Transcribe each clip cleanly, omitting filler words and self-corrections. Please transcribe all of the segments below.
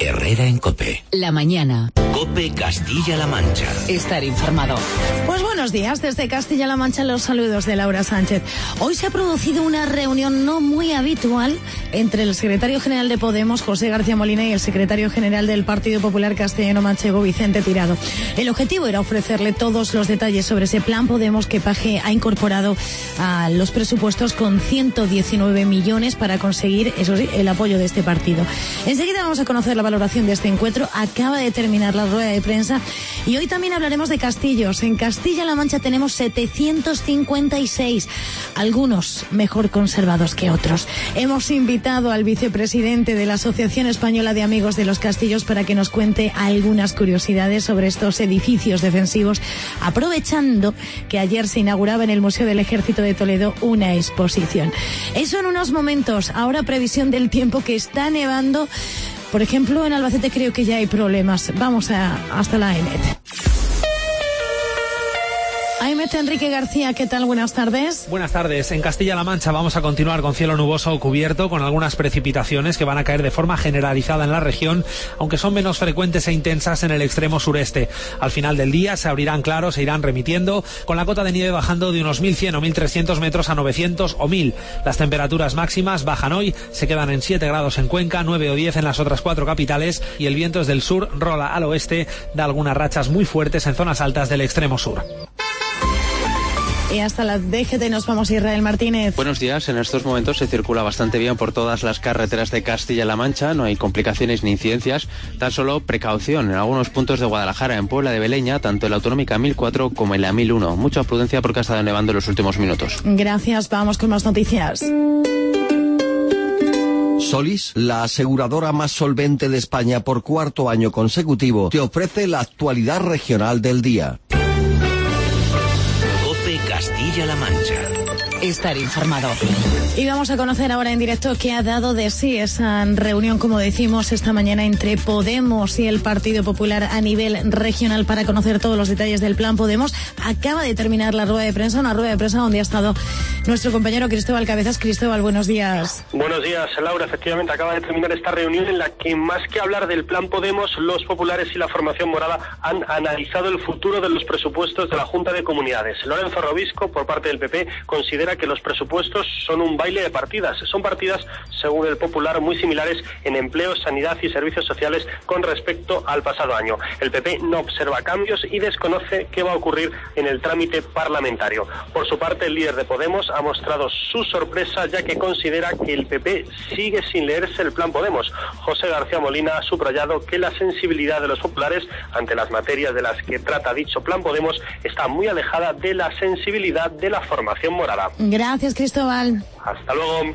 Herrera en COPE. La mañana. COPE Castilla-La Mancha. Estar informado. Pues buenos días, desde Castilla-La Mancha los saludos de Laura Sánchez. Hoy se ha producido una reunión no muy habitual entre el secretario general de Podemos, José García Molina, y el secretario general del Partido Popular Castellano-Manchego, Vicente Tirado. El objetivo era ofrecerle todos los detalles sobre ese plan Podemos que Paje ha incorporado a los presupuestos con 119 millones para conseguir, eso sí, el apoyo de este partido. Enseguida vamos a conocer la valoración de este encuentro. Acaba de terminar la rueda de prensa y hoy también hablaremos de castillos. En Castilla-La Mancha tenemos 756, algunos mejor conservados que otros. Hemos invitado al vicepresidente de la Asociación Española de Amigos de los Castillos para que nos cuente algunas curiosidades sobre estos edificios defensivos, aprovechando que ayer se inauguraba en el Museo del Ejército de Toledo una exposición. Eso en unos momentos. Ahora previsión del tiempo, que está nevando. Por ejemplo, en Albacete creo que ya hay problemas. Vamos hasta la AEMET. AEMET, Enrique García, ¿qué tal? Buenas tardes. Buenas tardes. En Castilla-La Mancha vamos a continuar con cielo nuboso o cubierto, con algunas precipitaciones que van a caer de forma generalizada en la región, aunque son menos frecuentes e intensas en el extremo sureste. Al final del día se abrirán claros, se irán remitiendo, con la cota de nieve bajando de unos 1.100 o 1.300 metros a 900 o 1.000. Las temperaturas máximas bajan hoy, se quedan en 7 grados en Cuenca, 9 o 10 en las otras 4 capitales, y el viento es del sur, rola al oeste, da algunas rachas muy fuertes en zonas altas del extremo sur. Y hasta la DGT nos vamos, Israel Martínez. Buenos días. En estos momentos se circula bastante bien por todas las carreteras de Castilla-La Mancha. No hay complicaciones ni incidencias. Tan solo precaución en algunos puntos de Guadalajara, en Puebla de Beleña, tanto en la Autonómica 1004 como en la 1001. Mucha prudencia porque ha estado nevando en los últimos minutos. Gracias. Vamos con más noticias. Solís, la aseguradora más solvente de España por cuarto año consecutivo, te ofrece la actualidad regional del día. Castilla-La Mancha. Estar informado. Y vamos a conocer ahora en directo qué ha dado de sí esa reunión, como decimos, esta mañana entre Podemos y el Partido Popular a nivel regional para conocer todos los detalles del plan Podemos. Acaba de terminar la rueda de prensa, una rueda de prensa donde ha estado nuestro compañero Cristóbal Cabezas. Cristóbal, buenos días. Buenos días, Laura. Efectivamente, acaba de terminar esta reunión en la que, más que hablar del plan Podemos, los populares y la formación morada han analizado el futuro de los presupuestos de la Junta de Comunidades. Lorenzo Robisco, por parte del PP, considera que los presupuestos son un baile de partidas. Son partidas, según el Popular, muy similares en empleo, sanidad y servicios sociales con respecto al pasado año. El PP no observa cambios y desconoce qué va a ocurrir en el trámite parlamentario. Por su parte, el líder de Podemos ha mostrado su sorpresa, ya que considera que el PP sigue sin leerse el plan Podemos. José García Molina ha subrayado que la sensibilidad de los populares ante las materias de las que trata dicho plan Podemos está muy alejada de la sensibilidad de la formación morada. Gracias, Cristóbal. Hasta luego.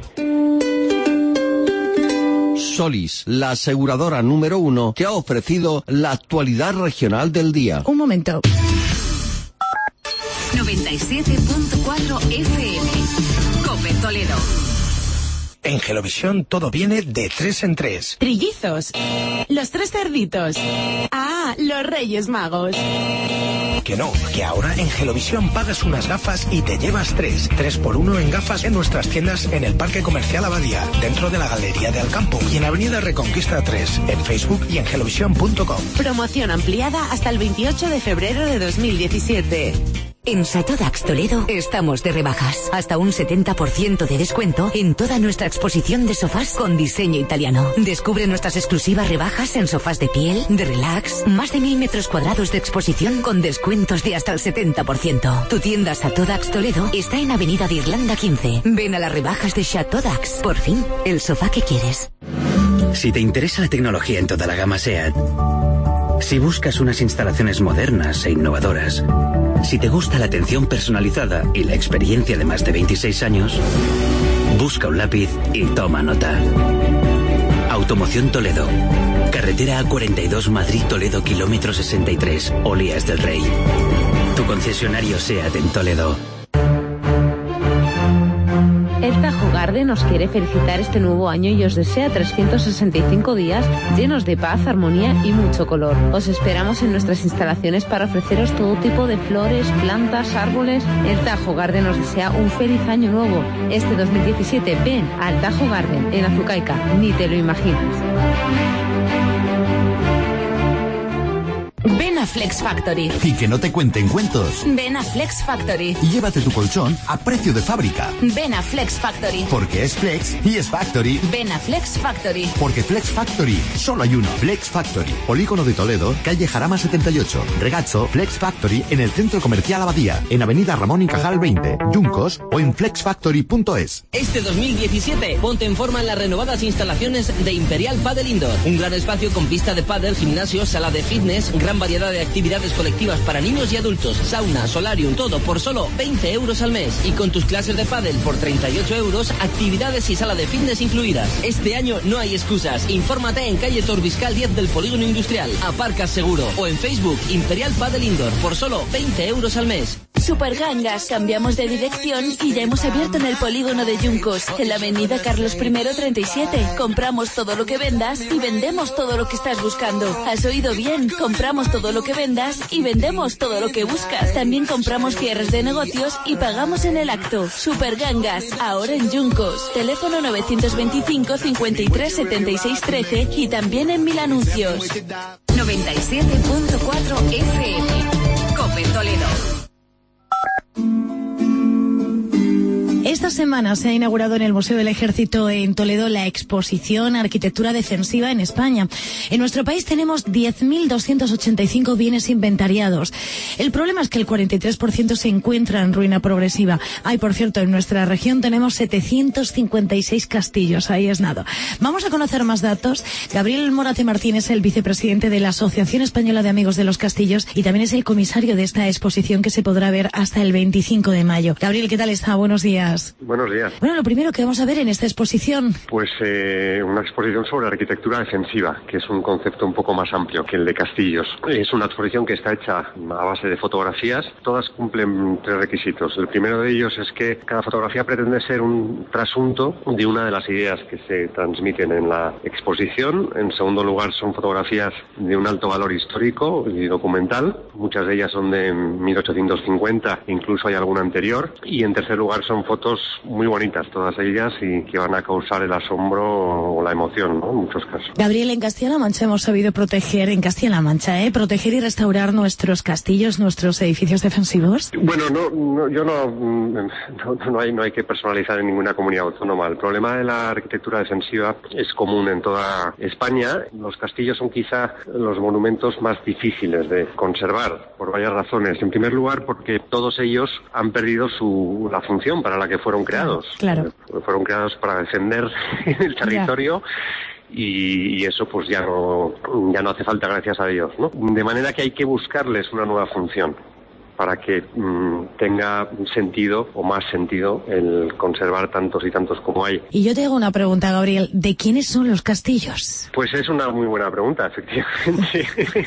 Solís, la aseguradora número 1, te ha ofrecido la actualidad regional del día. Un momento. 97.4 FM. COPE Toledo. En Gelovisión todo viene de 3 en 3. Trillizos. Los 3 cerditos. Ah, los Reyes Magos. Que no, que ahora en Gelovisión pagas unas gafas y te llevas 3 por 1 en gafas en nuestras tiendas en el Parque Comercial Abadía, dentro de la Galería de Alcampo y en Avenida Reconquista 3, en Facebook y en gelovisión.com. Promoción ampliada hasta el 28 de febrero de 2017. En Satodax Toledo estamos de rebajas. Hasta un 70% de descuento en toda nuestra exposición de sofás con diseño italiano. Descubre nuestras exclusivas rebajas en sofás de piel, de relax. Más de 1.000 metros cuadrados de exposición con descuentos de hasta el 70%. Tu tienda Satodax Toledo está en Avenida de Irlanda 15. Ven a las rebajas de Satodax. Por fin, el sofá que quieres. Si te interesa la tecnología en toda la gama SEAT, si buscas unas instalaciones modernas e innovadoras, si te gusta la atención personalizada y la experiencia de más de 26 años, busca un lápiz y toma nota. Automoción Toledo. Carretera A42 Madrid-Toledo, kilómetro 63, Olías del Rey. Tu concesionario SEAT en Toledo. El Tajo Garden os quiere felicitar este nuevo año y os desea 365 días llenos de paz, armonía y mucho color. Os esperamos en nuestras instalaciones para ofreceros todo tipo de flores, plantas, árboles. El Tajo Garden os desea un feliz año nuevo. Este 2017 ven al Tajo Garden en Azucaica, ni te lo imaginas. a Flex Factory. Y que no te cuenten cuentos. Ven a Flex Factory. Y llévate tu colchón a precio de fábrica. Ven a Flex Factory. Porque es Flex y es Factory. Ven a Flex Factory. Porque Flex Factory solo hay uno. Flex Factory, Polígono de Toledo, calle Jarama 78. Regacho, Flex Factory en el Centro Comercial Abadía, en Avenida Ramón y Cajal 20, Yuncos o en flexfactory.es. Este 2017 ponte en forma en las renovadas instalaciones de Imperial Padel Indoor. Un gran espacio con pista de pádel, gimnasio, sala de fitness, gran variedad de actividades colectivas para niños y adultos, sauna, solarium, todo por solo 20 euros al mes. Y con tus clases de pádel por 38 euros, actividades y sala de fitness incluidas. Este año no hay excusas. Infórmate en calle Torbiscal 10 del Polígono Industrial. Aparcas seguro. O en Facebook, Imperial Padel Indoor, por solo 20 euros al mes. Supergangas, cambiamos de dirección y ya hemos abierto en el polígono de Yuncos, en la avenida Carlos I 37. Compramos todo lo que vendas y vendemos todo lo que estás buscando. ¿Has oído bien? Compramos todo lo que vendas y vendemos todo lo que buscas. También compramos cierres de negocios y pagamos en el acto. Supergangas, ahora en Yuncos. Teléfono 925 53 76 13 y también en Mil Anuncios. 97.4 FM. COPE Toledo. Esta semana se ha inaugurado en el Museo del Ejército en Toledo la exposición Arquitectura Defensiva en España. En nuestro país tenemos 10.285 bienes inventariados. El problema es que el 43% se encuentra en ruina progresiva. Por cierto, en nuestra región tenemos 756 castillos. Ahí es nada. Vamos a conocer más datos. Gabriel Morate Martín es el vicepresidente de la Asociación Española de Amigos de los Castillos y también es el comisario de esta exposición que se podrá ver hasta el 25 de mayo. Gabriel, ¿qué tal está? Buenos días. Buenos días. Bueno, lo primero que vamos a ver en esta exposición. Pues una exposición sobre arquitectura defensiva, que es un concepto un poco más amplio que el de castillos. Es una exposición que está hecha a base de fotografías. Todas cumplen 3 requisitos. El primero de ellos es que cada fotografía pretende ser un trasunto de una de las ideas que se transmiten en la exposición. En segundo lugar, son fotografías de un alto valor histórico y documental. Muchas de ellas son de 1850, incluso hay alguna anterior. Y en tercer lugar, son fotos muy bonitas, todas ellas, y que van a causar el asombro o la emoción, ¿no? En muchos casos. Gabriel, en Castilla-La Mancha hemos sabido proteger, proteger y restaurar nuestros castillos, nuestros edificios defensivos. Bueno, no hay que personalizar en ninguna comunidad autónoma. El problema de la arquitectura defensiva es común en toda España. Los castillos son quizá los monumentos más difíciles de conservar, por varias razones. En primer lugar, porque todos ellos han perdido la función para la que fueron creados. Claro. Fueron creados para defender el territorio. Y eso pues ya no hace falta, gracias a Dios, ¿no? De manera que hay que buscarles una nueva función para que tenga sentido o más sentido el conservar tantos y tantos como hay. Y yo te hago una pregunta, Gabriel, ¿de quiénes son los castillos? Pues es una muy buena pregunta, efectivamente.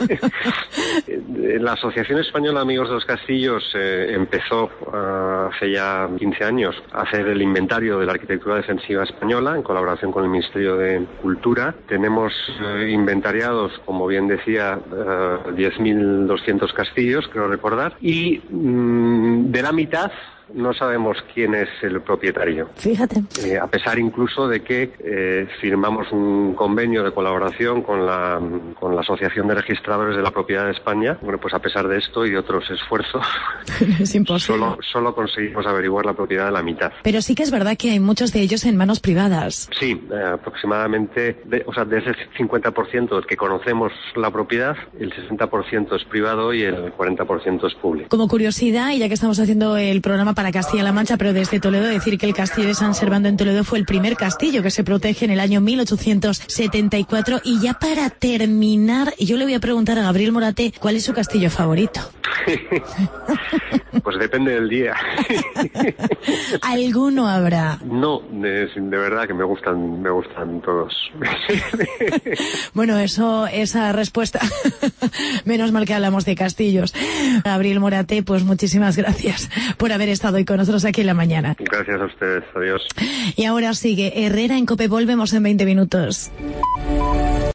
La Asociación Española de Amigos de los Castillos empezó hace ya 15 años a hacer el inventario de la arquitectura defensiva española en colaboración con el Ministerio de Cultura. Tenemos inventariados, como bien decía, 10.200 castillos, creo recordar, y de la mitad no sabemos quién es el propietario. Fíjate. A pesar incluso de que firmamos un convenio de colaboración con la Asociación de Registradores de la Propiedad de España. Bueno, pues a pesar de esto y de otros esfuerzos, es imposible. Solo conseguimos averiguar la propiedad de la mitad. Pero sí que es verdad que hay muchos de ellos en manos privadas. Sí, aproximadamente, de ese 50% del que conocemos la propiedad, el 60% es privado y el 40% es público. Como curiosidad, y ya que estamos haciendo el programa para Castilla-La Mancha, pero desde Toledo, decir que el castillo de San Servando en Toledo fue el primer castillo que se protege en el año 1874. Y ya para terminar, yo le voy a preguntar a Gabriel Morate, ¿cuál es su castillo favorito? Pues depende del día. ¿Alguno habrá? No, de verdad que me gustan todos. Bueno, esa respuesta, menos mal que hablamos de castillos. Gabriel Morate, pues muchísimas gracias por haber estado hoy con nosotros aquí en la mañana. Gracias a ustedes, adiós. Y ahora sigue Herrera en COPE, volvemos en 20 minutos.